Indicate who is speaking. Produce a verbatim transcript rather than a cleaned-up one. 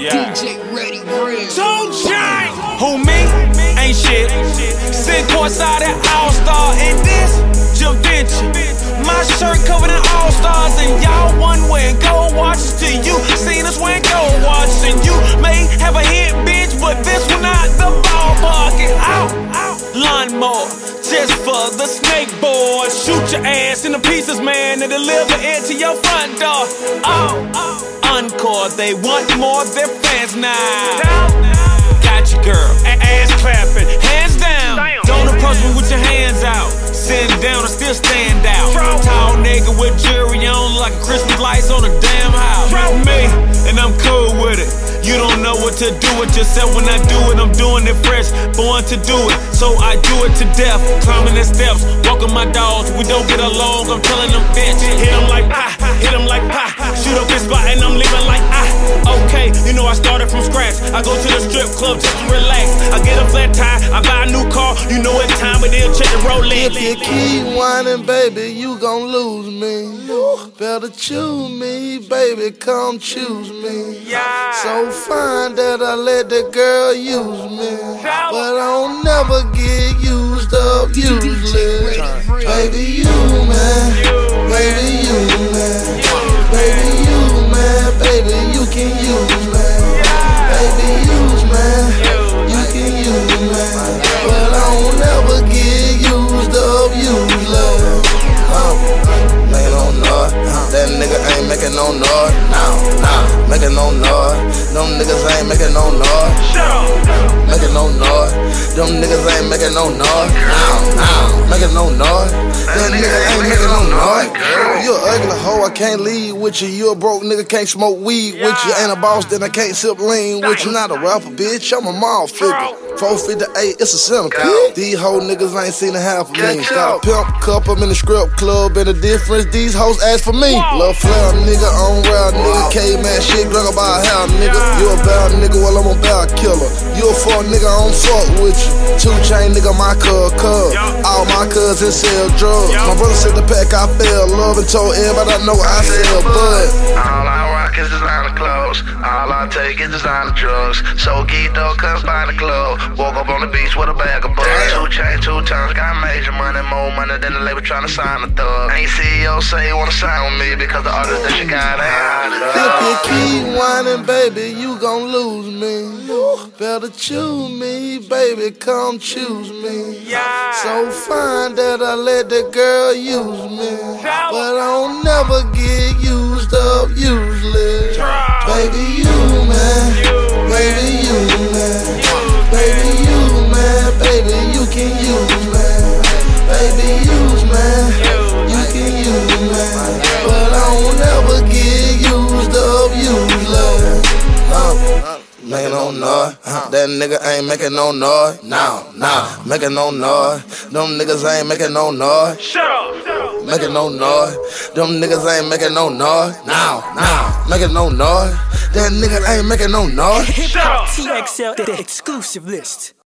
Speaker 1: Yeah. D J Ready Real.
Speaker 2: two Chainz. Who me? Ain't shit. Sit courtside at All-Star. And this, Da Vinci. My shirt covered in All-Stars. And y'all one wearing gold watches till you seen us wearing gold watches. And you may have a hit, bitch, but this one not the ballpark. And out, out. Lawnmower, just for the snake board. Shoot your ass into pieces, man, and deliver it to your front door. Oh, encore, they want more, they're fans now. Got you, girl, ass clapping, hands down. Don't approach me with your hands out. Sitting down and still stand out. Tall nigga with jewelry on like Christmas lights on a damn house. Me, and I'm cool with it. You don't know what to do with yourself. When I do it, I'm doing it fresh. Born to do it, so I do it to death. Climbing the steps, walking my dogs. We don't get along, I'm telling them bitch. Hit them like ah, hit them like pie. Shoot up his spot and I'm leaving like ah. Okay, you know I started from scratch. I go to the strip club just to relax. I get a flat tire, I buy a new car. You know it's time, but they'll check the Rolex.
Speaker 3: If you keep whining, baby, you gon' lose me. Better choose me, baby, come choose me.
Speaker 2: Yeah.
Speaker 3: So fine that I let the girl use me, but I don't never get used up, useless. Baby, you man, baby, you man, baby, you man, baby, you can use man, baby, use man, you can use man, but I don't never get used up, useless. Making no noise, that nigga ain't making no noise, now, now, making no noise. Them niggas ain't making no noise, making no noise. Them niggas ain't making no noise, now, now, making no noise. That nigga ain't making no noise. You a ugly hoe, I can't lead with you. You a broke nigga, can't smoke weed with you. Ain't a boss, then I can't sip lean with you. Not a rapper, bitch, I'm a mall figure. four fifty-eight, it's a centipede. These hoe niggas ain't seen a half of me. Got a pimp cup, I'm in the strip club, and the difference, these hoes ask for me. Lil' Flair, nigga, on rap, nigga, caveman shit, drunk about how, nigga. You a bad nigga, well, I'm a bad killer. You a fuck nigga, I don't fuck with you. two Chainz nigga, my cuz, cuz. All my cousins sell drugs. My brother said the pack, I fell love and told everybody I know I sell bud.
Speaker 4: All I rock is designer clothes. All I take is designer drugs. So geeked up, comes by the club. Woke up on the beach with a bag of bugs. two Chainz, two times, got major money, more money than the label trying to sign a thug. Ain't C E O say you wanna sign with me because the artist that you got ain't hot
Speaker 3: If you keep whining, baby, you gon' lose me. Better choose me, baby, come choose me. So fine that I let the girl use me, but I don't never get used up, useless. Baby, you man, baby, you man, baby, you man, baby, you can use man, baby, use man, you can use man, but I don't never get used up, useless. Uh, Making no noise, that nigga ain't making no noise, now, now, making no noise. Them niggas ain't making no noise, making no noise. Them niggas ain't making no noise, now, now, making no noise. That nigga ain't making no noise.
Speaker 5: Hip Hop T X L, the exclusive list.